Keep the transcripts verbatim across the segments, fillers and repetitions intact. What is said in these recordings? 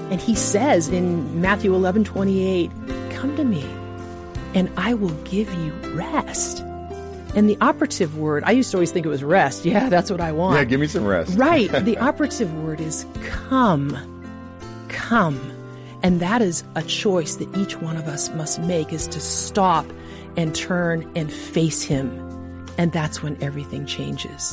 And he says in Matthew eleven twenty-eight, come to me and I will give you rest. And the operative word, I used to always think it was rest. Yeah, that's what I want. Yeah, give me some rest. Right. The operative word is come. Come. And that is a choice that each one of us must make, is to stop and turn and face him. And that's when everything changes.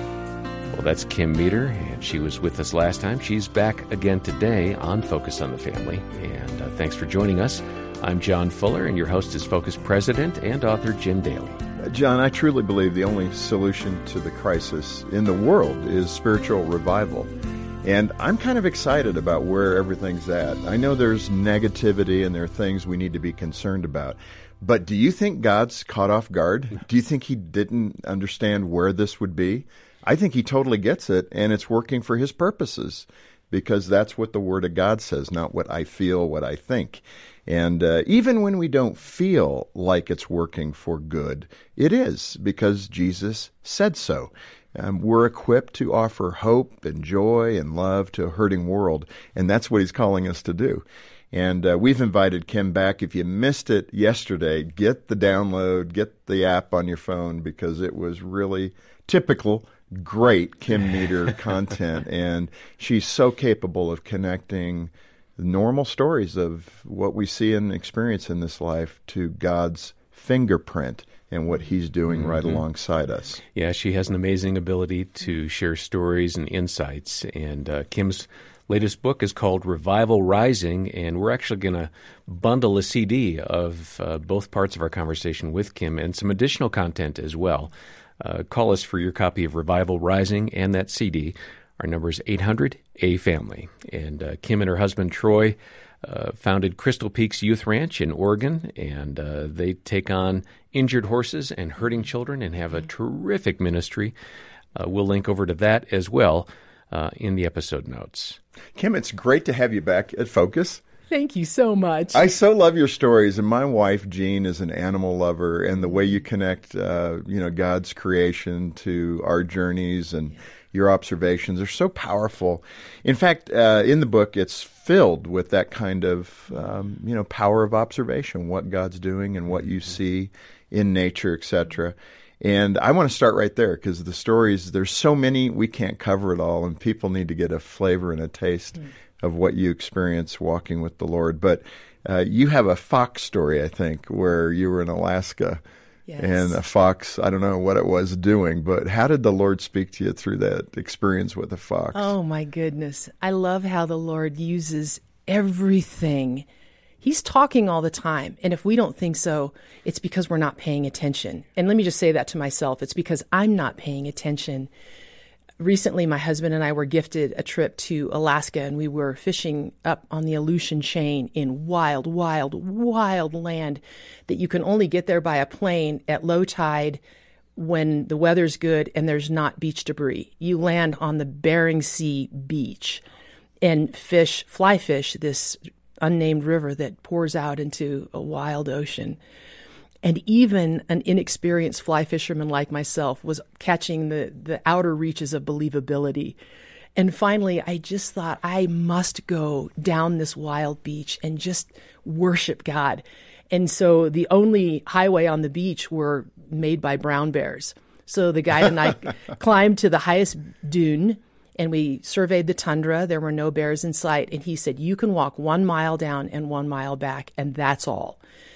Well, that's Kim Meador, and she was with us last time. She's back again today on Focus on the Family. And uh, thanks for joining us. I'm John Fuller, and your host is Focus President and author Jim Daly. John, I truly believe the only solution to the crisis in the world is spiritual revival. And I'm kind of excited about where everything's at. I know there's negativity and there are things we need to be concerned about. But do you think God's caught off guard? Do you think he didn't understand where this would be? I think he totally gets it, and it's working for his purposes, because that's what the Word of God says, not what I feel, what I think. And uh, even when we don't feel like it's working for good, it is, because Jesus said so. Um, we're equipped to offer hope and joy and love to a hurting world, and that's what he's calling us to do. And uh, we've invited Kim back. If you missed it yesterday, get the download, get the app on your phone, because it was really typical, great Kim Meador content. And she's so capable of connecting the normal stories of what we see and experience in this life to God's fingerprint and what he's doing mm-hmm. right alongside us. Yeah, she has an amazing ability to share stories and insights. And uh, Kim's latest book is called Revival Rising, and we're actually going to bundle a C D of uh, both parts of our conversation with Kim and some additional content as well. Uh, call us for your copy of Revival Rising and that C D. Our number is eight hundred A family. And uh, Kim and her husband, Troy, uh, founded Crystal Peaks Youth Ranch in Oregon, and uh, they take on injured horses and hurting children and have a terrific ministry. Uh, we'll link over to that as well uh, in the episode notes. Kim, it's great to have you back at Focus. Thank you so much. I so love your stories, and my wife, Jean, is an animal lover, and the way you connect, uh, you know, God's creation to our journeys and your observations are so powerful. In fact, uh, in the book, it's filled with that kind of, um, you know, power of observation, what God's doing and what you see in nature, et cetera. And I want to start right there, because the stories, there's so many, we can't cover it all, and people need to get a flavor and a taste mm. of what you experience walking with the Lord. But uh, you have a fox story, I think, where you were in Alaska. Yes. And a fox, I don't know what it was doing, but how did the Lord speak to you through that experience with a fox? Oh, my goodness. I love how the Lord uses everything. He's talking all the time. And if we don't think so, it's because we're not paying attention. And let me just say that to myself. It's because I'm not paying attention. Recently, my husband and I were gifted a trip to Alaska, and we were fishing up on the Aleutian Chain in wild, wild, wild land that you can only get there by a plane at low tide when the weather's good and there's not beach debris. You land on the Bering Sea beach and fish, fly fish, this unnamed river that pours out into a wild ocean. And even an inexperienced fly fisherman like myself was catching the, the outer reaches of believability. And finally, I just thought, I must go down this wild beach and just worship God. And so the only highway on the beach were made by brown bears. So the guide and I climbed to the highest dune, and we surveyed the tundra. There were no bears in sight. And he said, you can walk one mile down and one mile back, and that's all.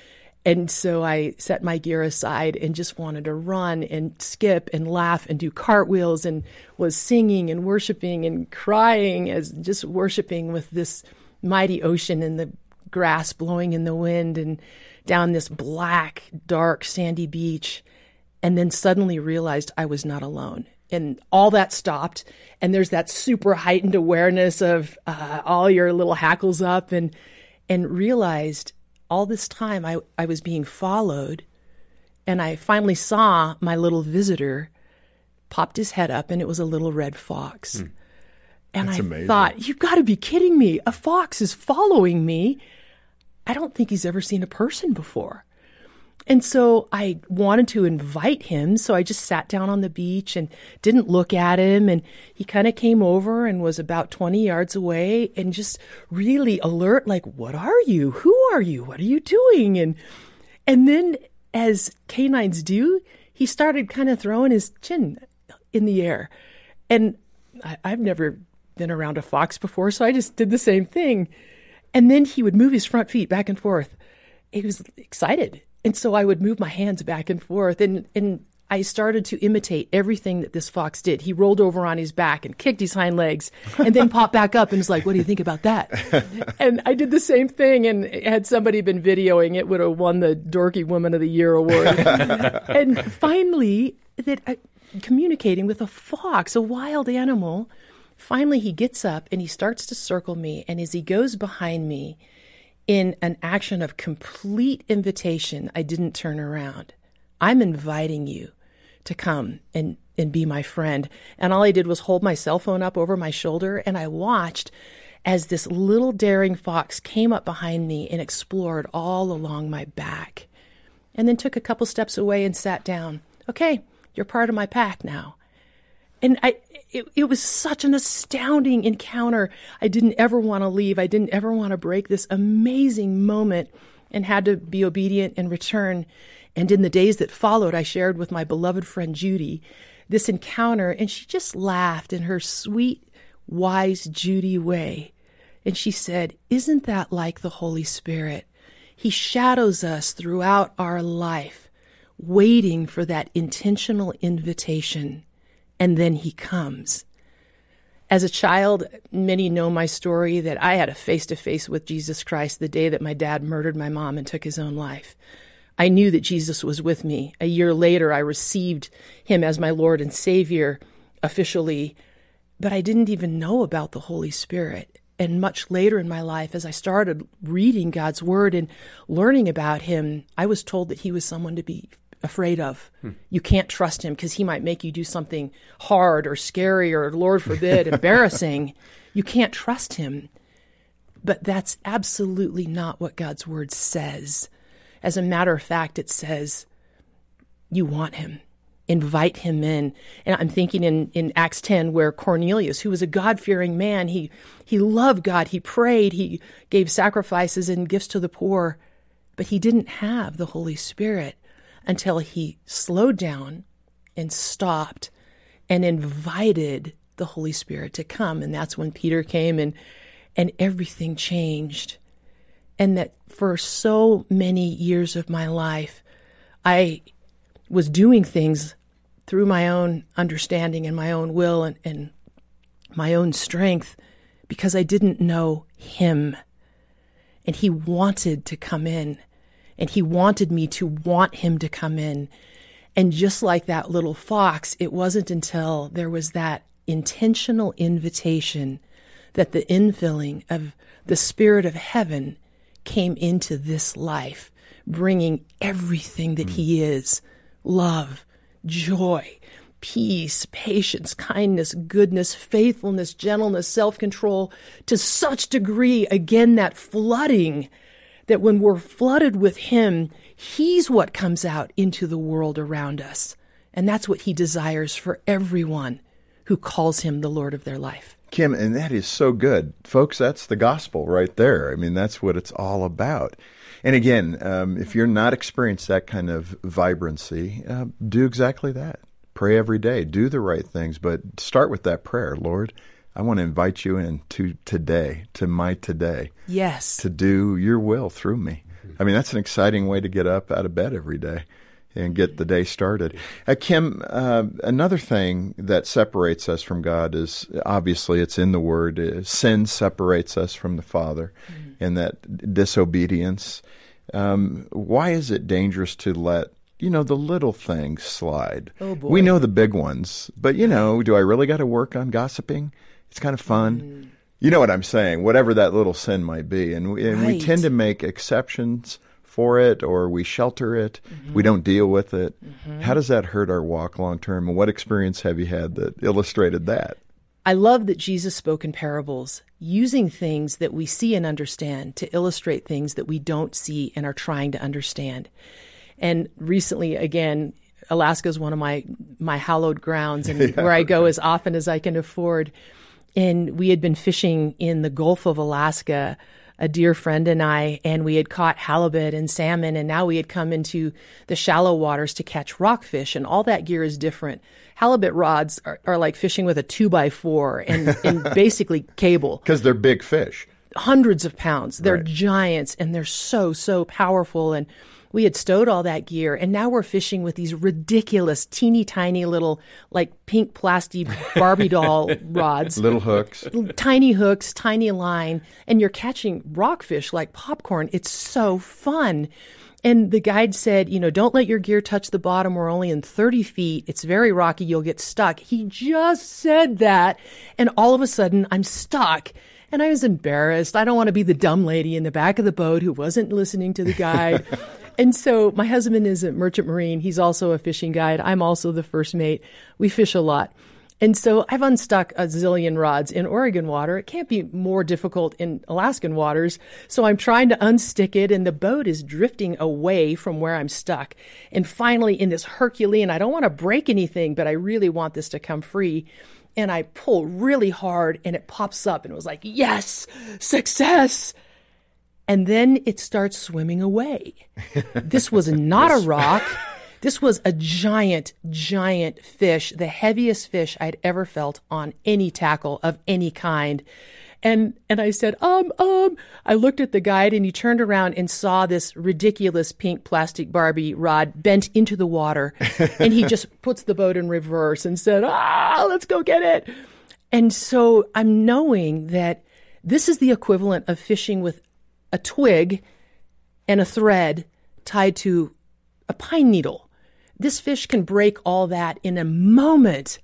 And so I set my gear aside and just wanted to run and skip and laugh and do cartwheels, and was singing and worshiping and crying as just worshiping with this mighty ocean and the grass blowing in the wind and down this black, dark, sandy beach. And then suddenly realized I was not alone. And all that stopped. And there's that super heightened awareness of uh, all your little hackles up, and and realized all this time I, I was being followed, and I finally saw my little visitor popped his head up, and it was a little red fox. Mm. And That's I amazing. Thought, you've got to be kidding me. A fox is following me. I don't think he's ever seen a person before. And so I wanted to invite him, so I just sat down on the beach and didn't look at him, and he kind of came over and was about twenty yards away and just really alert, like, what are you? Who are you? What are you doing? And and then, as canines do, he started kind of throwing his chin in the air. And I, I've never been around a fox before, so I just did the same thing. And then he would move his front feet back and forth. He was excited. And so I would move my hands back and forth, and, and I started to imitate everything that this fox did. He rolled over on his back and kicked his hind legs and then popped back up and was like, what do you think about that? And I did the same thing, and had somebody been videoing, it would have won the Dorky Woman of the Year award. And finally, that uh, communicating with a fox, a wild animal, finally he gets up and he starts to circle me, and as he goes behind me, in an action of complete invitation, I didn't turn around. I'm inviting you to come and, and be my friend. And all I did was hold my cell phone up over my shoulder, and I watched as this little daring fox came up behind me and explored all along my back, and then took a couple steps away and sat down. Okay, you're part of my pack now. And I, it, it was such an astounding encounter. I didn't ever want to leave. I didn't ever want to break this amazing moment, and had to be obedient and return. And in the days that followed, I shared with my beloved friend Judy this encounter, and she just laughed in her sweet, wise Judy way. And she said, isn't that like the Holy Spirit? He shadows us throughout our life, waiting for that intentional invitation. And then he comes. As a child, many know my story that I had a face-to-face with Jesus Christ the day that my dad murdered my mom and took his own life. I knew that Jesus was with me. A year later, I received him as my Lord and Savior officially, but I didn't even know about the Holy Spirit. And much later in my life, as I started reading God's Word and learning about him, I was told that he was someone to be afraid of. Hmm. You can't trust him because he might make you do something hard or scary or, Lord forbid, embarrassing. You can't trust him. But that's absolutely not what God's Word says. As a matter of fact, it says, you want him. Invite him in. And I'm thinking in, in Acts ten, where Cornelius, who was a God-fearing man, he, he loved God, he prayed, he gave sacrifices and gifts to the poor, but he didn't have the Holy Spirit until he slowed down and stopped and invited the Holy Spirit to come. And that's when Peter came, and and everything changed. And that for so many years of my life, I was doing things through my own understanding and my own will and, and my own strength because I didn't know him. And he wanted to come in. And he wanted me to want him to come in. And just like that little fox, it wasn't until there was that intentional invitation that the infilling of the Spirit of heaven came into this life, bringing everything that mm. he is, love, joy, peace, patience, kindness, goodness, faithfulness, gentleness, self-control, to such degree, again, that flooding, that when we're flooded with him, he's what comes out into the world around us. And that's what he desires for everyone who calls him the Lord of their life. Kim, and that is so good. Folks, that's the gospel right there. I mean, that's what it's all about. And again, um, if you're not experiencing that kind of vibrancy, uh, do exactly that. Pray every day. Do the right things, but start with that prayer. Lord, I want to invite you in to today, to my today. Yes. To do your will through me. I mean, that's an exciting way to get up out of bed every day and get the day started. Uh, Kim, uh, another thing that separates us from God is, obviously it's in the Word, uh, sin separates us from the Father, mm-hmm. and that disobedience. Um, why is it dangerous to let, you know, the little things slide? Oh, boy. We know the big ones, but, you know, do I really got to work on gossiping? It's kind of fun. Mm. You know what I'm saying, whatever that little sin might be. And, we, and right. we tend to make exceptions for it, or we shelter it. Mm-hmm. We don't deal with it. Mm-hmm. How does that hurt our walk long term? And what experience have you had that illustrated that? I love that Jesus spoke in parables, using things that we see and understand to illustrate things that we don't see and are trying to understand. And recently, again, Alaska is one of my, my hallowed grounds and yeah. where I go as often as I can afford. And we had been fishing in the Gulf of Alaska, a dear friend and I, and we had caught halibut and salmon, and now we had come into the shallow waters to catch rockfish, and all that gear is different. Halibut rods are, are like fishing with a two by four and, and basically cable. Because they're big fish. Hundreds of pounds. They're right. giants, and they're so, so powerful. And we had stowed all that gear, and now we're fishing with these ridiculous, teeny tiny little, like pink plastic Barbie doll rods. Little hooks. Tiny hooks, tiny line, and you're catching rockfish like popcorn. It's so fun. And the guide said, you know, don't let your gear touch the bottom. We're only in thirty feet. It's very rocky. You'll get stuck. He just said that, and all of a sudden, I'm stuck. And I was embarrassed. I don't want to be the dumb lady in the back of the boat who wasn't listening to the guide. And so my husband is a merchant marine. He's also a fishing guide. I'm also the first mate. We fish a lot. And so I've unstuck a zillion rods in Oregon water. It can't be more difficult in Alaskan waters. So I'm trying to unstick it, and the boat is drifting away from where I'm stuck. And finally, in this Herculean, I don't want to break anything, but I really want this to come free. And I pull really hard, and it pops up, and it was like, yes, success. And then it starts swimming away. This was not a rock. This was a giant, giant fish, the heaviest fish I'd ever felt on any tackle of any kind. And and I said, um, um, I looked at the guide, and he turned around and saw this ridiculous pink plastic Barbie rod bent into the water. And he just puts the boat in reverse and said, ah, let's go get it. And so I'm knowing that this is the equivalent of fishing with a twig and a thread tied to a pine needle. This fish can break all that in a moment.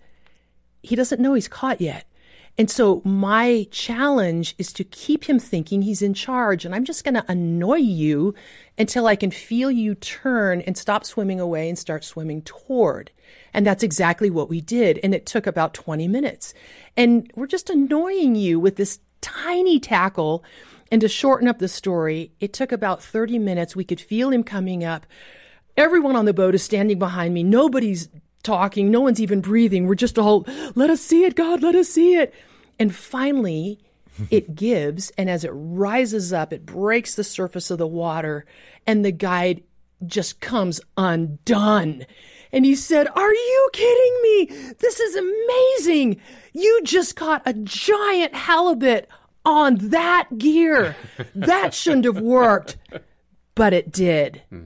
He doesn't know he's caught yet. And so my challenge is to keep him thinking he's in charge. And I'm just going to annoy you until I can feel you turn and stop swimming away and start swimming toward. And that's exactly what we did. And it took about twenty minutes. And we're just annoying you with this tiny tackle. And to shorten up the story, it took about thirty minutes. We could feel him coming up. Everyone on the boat is standing behind me. Nobody's talking. No one's even breathing. We're just all, let us see it, God, let us see it. And finally, it gives. And as it rises up, it breaks the surface of the water. And the guide just comes undone. And he said, are you kidding me? This is amazing. You just caught a giant halibut on that gear. That shouldn't have worked. But it did. Hmm.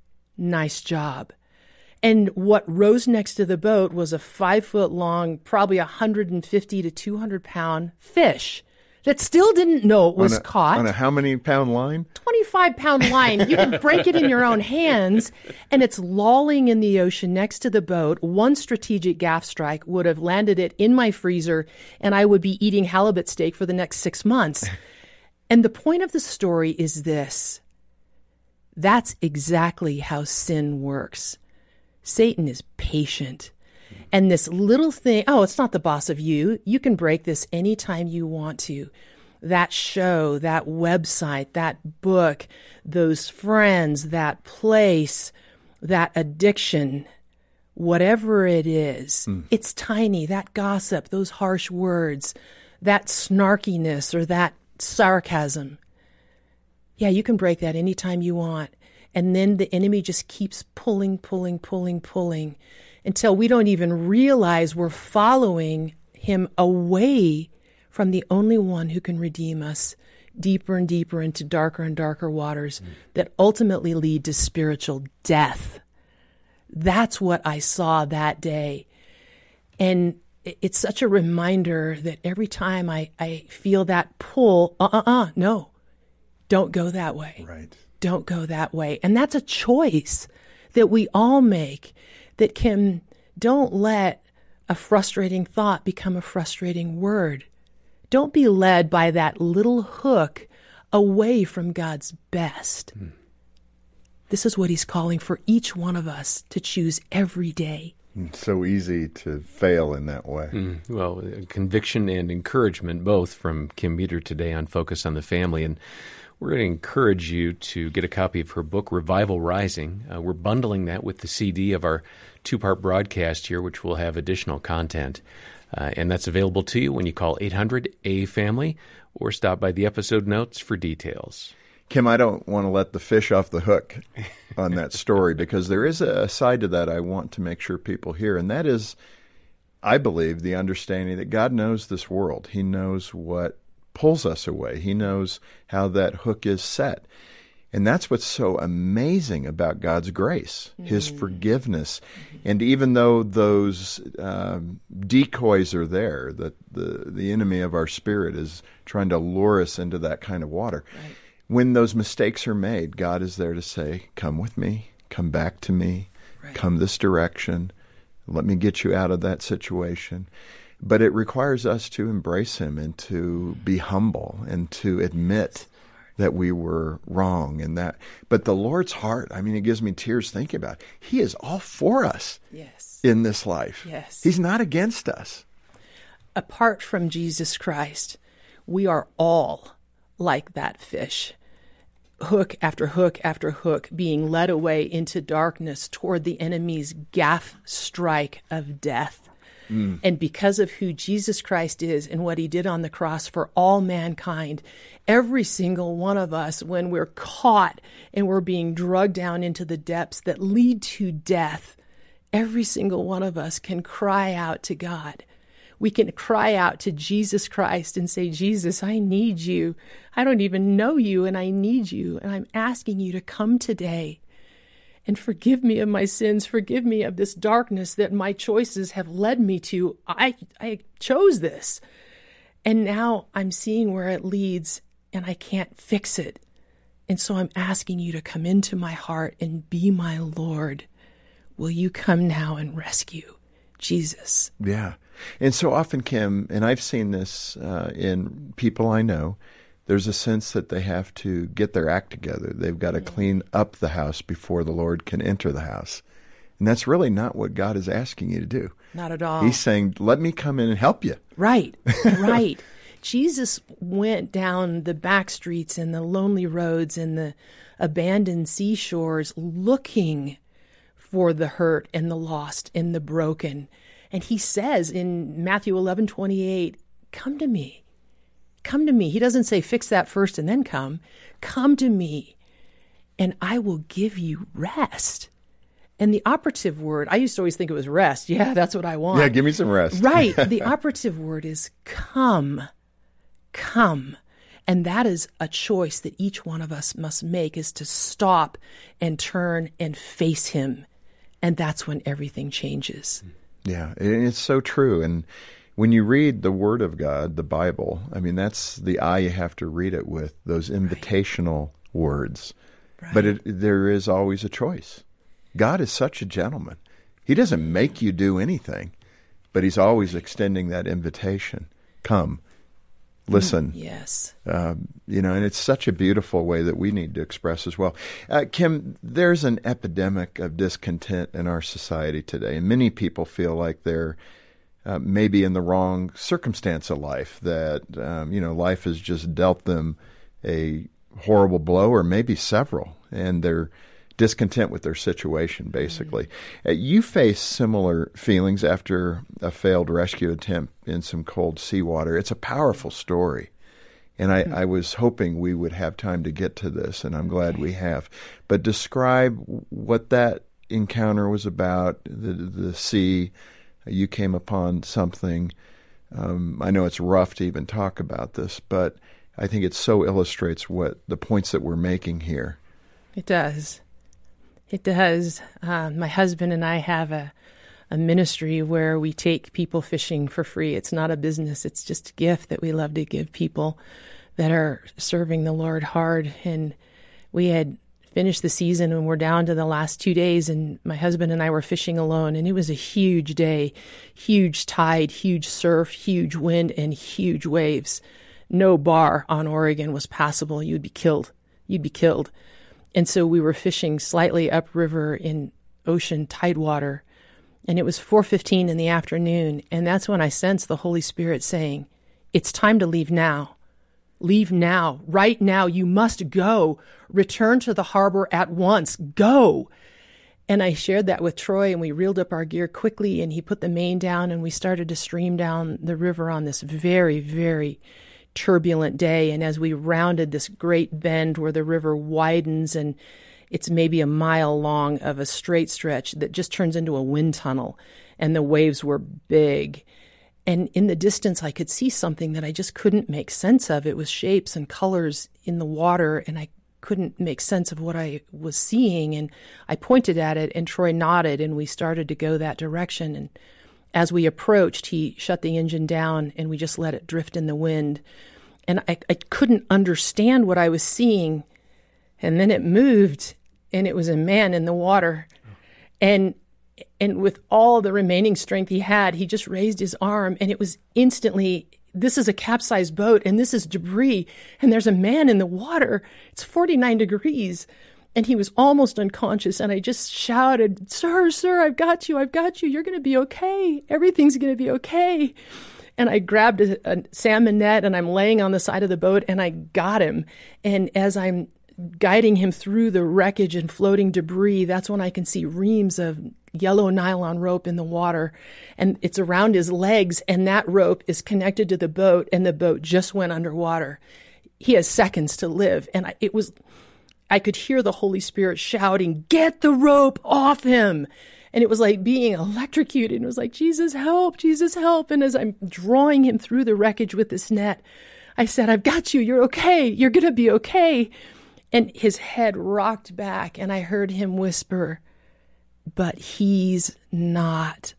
Nice job. And what rose next to the boat was a five foot long, probably one hundred fifty to two hundred pound fish that still didn't know it was on a, caught. On a how many pound line? twenty-five pound line. You can break it in your own hands, and it's lolling in the ocean next to the boat. One strategic gaff strike would have landed it in my freezer, and I would be eating halibut steak for the next six months. And the point of the story is this. That's exactly how sin works. Satan is patient. And this little thing, oh, it's not the boss of you. You can break this anytime you want to. That show, that website, that book, those friends, that place, that addiction, whatever it is, mm. It's tiny. That gossip, those harsh words, that snarkiness or that sarcasm. Yeah, you can break that anytime you want. And then the enemy just keeps pulling, pulling, pulling, pulling until we don't even realize we're following him away from the only one who can redeem us deeper and deeper into darker and darker waters mm. that ultimately lead to spiritual death. That's what I saw that day. And it's such a reminder that every time I, I feel that pull, uh-uh-uh, no, don't go that way. Right. Don't go that way. And that's a choice that we all make that can, don't let a frustrating thought become a frustrating word. Don't be led by that little hook away from God's best. Hmm. This is what he's calling for each one of us to choose every day. It's so easy to fail in that way. Mm, well, conviction and encouragement both from Kim Meter today on Focus on the Family. And we're going to encourage you to get a copy of her book, Revival Rising. Uh, we're bundling that with the C D of our two-part broadcast here, which will have additional content. Uh, and that's available to you when you call eight hundred A family or stop by the episode notes for details. Kim, I don't want to let the fish off the hook on that story because there is a side to that I want to make sure people hear, and that is, I believe, the understanding that God knows this world. He knows what pulls us away. He knows how that hook is set. And that's what's so amazing about God's grace, mm-hmm. His forgiveness. Mm-hmm. And even though those um, decoys are there, that the, the enemy of our spirit is trying to lure us into that kind of water, right. When those mistakes are made, God is there to say, come with me, come back to me, right. Come this direction, let me get you out of that situation. But it requires us to embrace Him and to be humble and to admit that we were wrong and that. But the Lord's heart, I mean, it gives me tears thinking about it. He is all for us yes. in this life. Yes. He's not against us. Apart from Jesus Christ, we are all like that fish. Hook after hook after hook, being led away into darkness toward the enemy's gaff strike of death. Mm. And because of who Jesus Christ is and what He did on the cross for all mankind, every single one of us, when we're caught and we're being drugged down into the depths that lead to death, every single one of us can cry out to God. We can cry out to Jesus Christ and say, Jesus, I need you. I don't even know you, and I need you. And I'm asking you to come today and forgive me of my sins. Forgive me of this darkness that my choices have led me to. I, I chose this. And now I'm seeing where it leads, and I can't fix it. And so I'm asking you to come into my heart and be my Lord. Will you come now and rescue Jesus? Yeah. And so often, Kim, and I've seen this uh, in people I know, there's a sense that they have to get their act together. They've got to mm-hmm. clean up the house before the Lord can enter the house. And that's really not what God is asking you to do. Not at all. He's saying, let me come in and help you. Right, right. Jesus went down the back streets and the lonely roads and the abandoned seashores looking for the hurt and the lost and the broken. And He says in Matthew eleven twenty-eight, come to me. Come to me. He doesn't say fix that first and then come. Come to me and I will give you rest. And the operative word, I used to always think it was rest. Yeah, that's what I want. Yeah, give me some rest. Right. The operative word is come. Come. And that is a choice that each one of us must make, is to stop and turn and face Him. And that's when everything changes. Yeah, it's so true. And when you read the Word of God, the Bible, I mean, that's the eye you have to read it with, those invitational right. words. Right. But it, there is always a choice. God is such a gentleman. He doesn't make you do anything, but He's always extending that invitation. Come, listen. Mm, yes. Um, you know, and it's such a beautiful way that we need to express as well. Uh, Kim, there's an epidemic of discontent in our society today, and many people feel like they're uh, maybe in the wrong circumstance of life, that, um, you know, life has just dealt them a horrible blow or maybe several, and they're discontent with their situation, basically. Mm-hmm. Uh, you face similar feelings after a failed rescue attempt in some cold seawater. It's a powerful story. And I, mm-hmm. I was hoping we would have time to get to this, and I'm glad okay. we have. But describe what that encounter was about, the, the sea. You came upon something. Um, I know it's rough to even talk about this, but I think it so illustrates what the points that we're making here. It does. It does. Uh, my husband and I have a, a ministry where we take people fishing for free. It's not a business. It's just a gift that we love to give people that are serving the Lord hard. And we had finished the season and we're down to the last two days, and my husband and I were fishing alone, and it was a huge day, huge tide, huge surf, huge wind, and huge waves. No bar on Oregon was passable. You'd be killed. You'd be killed. And so we were fishing slightly upriver in ocean tidewater, And it was four fifteen in the afternoon, and that's when I sensed the Holy Spirit saying, it's time to leave now. Leave now. Right now. You must go. Return to the harbor at once. Go. And I shared that with Troy, and we reeled up our gear quickly, and he put the main down, and we started to stream down the river on this very, very turbulent day. And as we rounded this great bend where the river widens, and it's maybe a mile long of a straight stretch that just turns into a wind tunnel, and the waves were big. And in the distance, I could see something that I just couldn't make sense of. It was shapes and colors in the water, and I couldn't make sense of what I was seeing. And I pointed at it, and Troy nodded, and we started to go that direction. And as we approached, he shut the engine down, and we just let it drift in the wind. And I, I couldn't understand what I was seeing. And then it moved, and it was a man in the water. And and with all the remaining strength he had, he just raised his arm, and it was instantly, this is a capsized boat, and this is debris, and there's a man in the water. It's forty-nine degrees, and he was almost unconscious, and I just shouted, sir, sir, I've got you, I've got you. You're going to be okay. Everything's going to be okay. And I grabbed a, a salmon net, and I'm laying on the side of the boat, and I got him. And as I'm guiding him through the wreckage and floating debris, that's when I can see reams of yellow nylon rope in the water, and it's around his legs, and that rope is connected to the boat, and the boat just went underwater. He has seconds to live. And I, it was, I could hear the Holy Spirit shouting, get the rope off him. And it was like being electrocuted. It was like, Jesus, help, Jesus, help. And as I'm drawing him through the wreckage with this net, I said, I've got you. You're okay. You're going to be okay. And his head rocked back, and I heard him whisper, but he's not.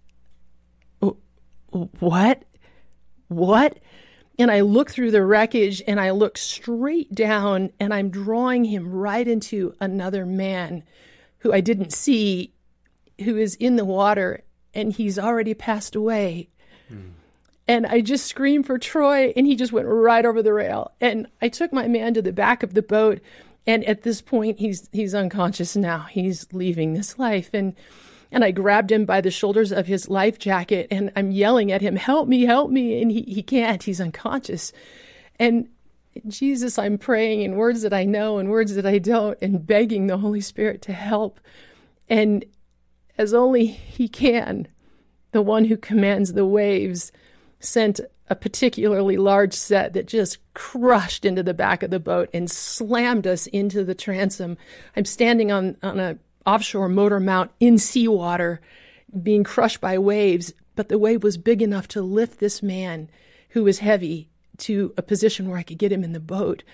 What? What? And I look through the wreckage, and I look straight down, and I'm drawing him right into another man who I didn't see, who is in the water, and he's already passed away. Mm. And I just screamed for Troy, and he just went right over the rail. And I took my man to the back of the boat, and at this point, he's he's unconscious now. He's leaving this life. And and I grabbed him by the shoulders of his life jacket, and I'm yelling at him, help me, help me. And he, he can't. He's unconscious. And Jesus, I'm praying in words that I know and words that I don't, and begging the Holy Spirit to help. And as only he can, the one who commands the waves sent a particularly large set that just crushed into the back of the boat and slammed us into the transom. I'm standing on, on a offshore motor mount in seawater, being crushed by waves, but the wave was big enough to lift this man who was heavy to a position where I could get him in the boat.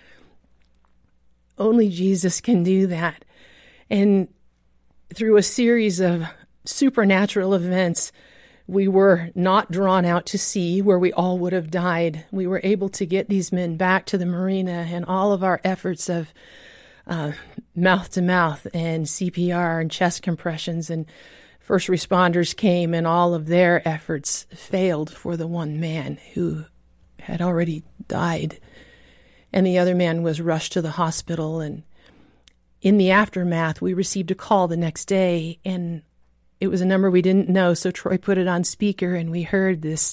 Only Jesus can do that. And through a series of supernatural events, we were not drawn out to sea where we all would have died. We were able to get these men back to the marina, and all of our efforts of uh, mouth-to-mouth and C P R and chest compressions and first responders came, and all of their efforts failed for the one man who had already died. And the other man was rushed to the hospital. And in the aftermath, we received a call the next day, and it was a number we didn't know, so Troy put it on speaker, and we heard this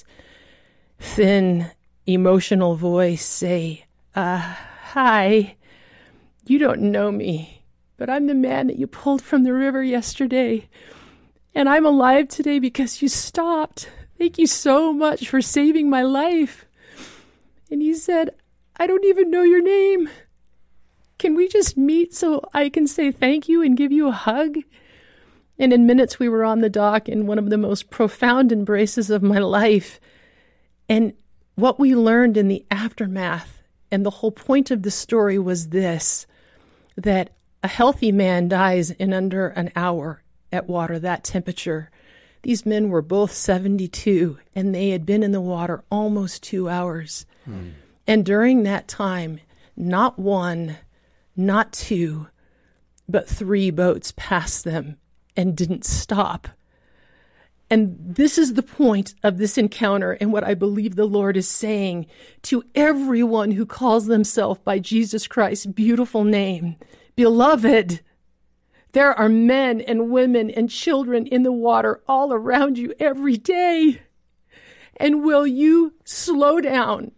thin, emotional voice say, uh, hi, you don't know me, but I'm the man that you pulled from the river yesterday, and I'm alive today because you stopped. Thank you so much for saving my life. And he said, I don't even know your name. Can we just meet so I can say thank you and give you a hug? And in minutes, we were on the dock in one of the most profound embraces of my life. And what we learned in the aftermath, and the whole point of the story was this, that a healthy man dies in under an hour at water that temperature. These men were both seventy-two, and they had been in the water almost two hours. Hmm. And during that time, not one, not two, but three boats passed them and didn't stop. And this is the point of this encounter, and what I believe the Lord is saying to everyone who calls themselves by Jesus Christ's beautiful name. Beloved, There are men and women and children in the water all around you every day. And will you slow down?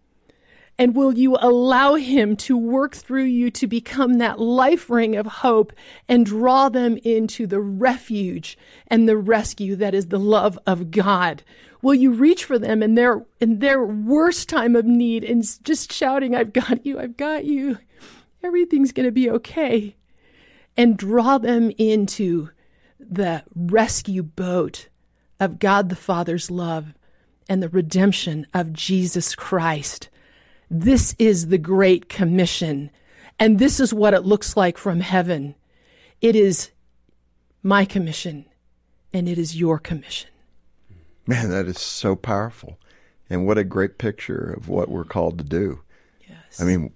And will you allow him to work through you to become that life ring of hope and draw them into the refuge and the rescue that is the love of God? Will you reach for them in their in their worst time of need and just shouting, I've got you, I've got you. Everything's going to be okay. And draw them into the rescue boat of God the Father's love and the redemption of Jesus Christ. This is the Great Commission, and this is what it looks like from heaven. It is my commission, and it is your commission. Man, that is so powerful, and what a great picture of what we're called to do. Yes. I mean,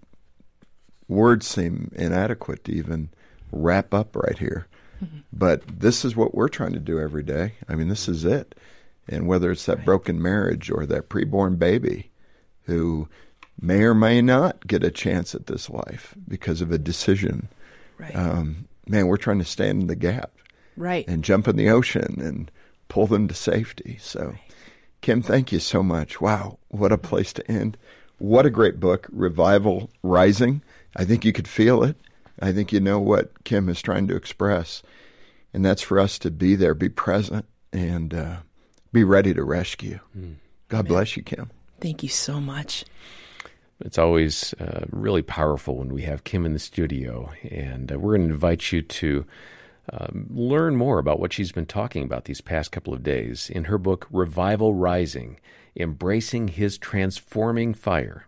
words seem inadequate to even wrap up right here, mm-hmm. but this is what we're trying to do every day. I mean, this is it, and whether it's that right. broken marriage or that preborn baby who may or may not get a chance at this life because of a decision. Right. Um, man, we're trying to stand in the gap. Right. And jump in the ocean and pull them to safety. So, right. Kim, thank you so much. Wow, what a place to end. What a great book, Revival Rising. I think you could feel it. I think you know what Kim is trying to express. And that's for us to be there, be present, and uh, be ready to rescue. Mm. God Amen. Bless you, Kim. Thank you so much. It's always uh, really powerful when we have Kim in the studio, and uh, we're going to invite you to um, learn more about what she's been talking about these past couple of days in her book, Revival Rising, Embracing His Transforming Fire.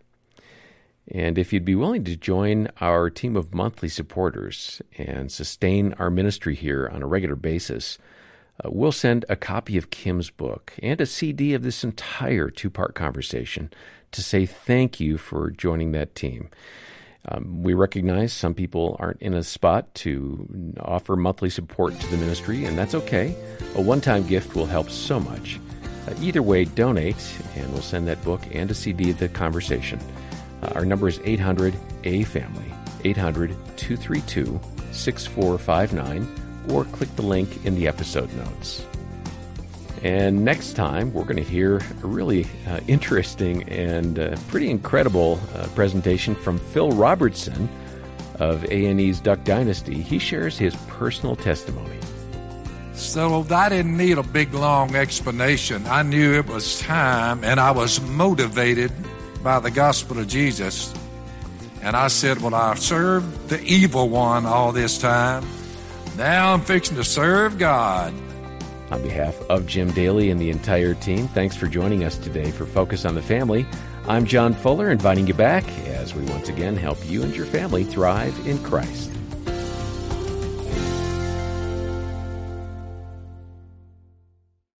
And if you'd be willing to join our team of monthly supporters and sustain our ministry here on a regular basis, uh, we'll send a copy of Kim's book and a C D of this entire two-part conversation to say thank you for joining that team. Um, we recognize some people aren't in a spot to offer monthly support to the ministry, and that's okay. A one-time gift will help so much. Uh, either way, donate, and we'll send that book and a C D of the conversation. Uh, our number is eight hundred A family, eight hundred, two three two, six four five nine, or click the link in the episode notes. And next time, we're going to hear a really uh, interesting and uh, pretty incredible uh, presentation from Phil Robertson of A and E's Duck Dynasty. He shares his personal testimony. So I didn't need a big, long explanation. I knew it was time, and I was motivated by the gospel of Jesus. And I said, well, I've served the evil one all this time. Now I'm fixing to serve God. On behalf of Jim Daly and the entire team, thanks for joining us today for Focus on the Family. I'm John Fuller, inviting you back as we once again help you and your family thrive in Christ.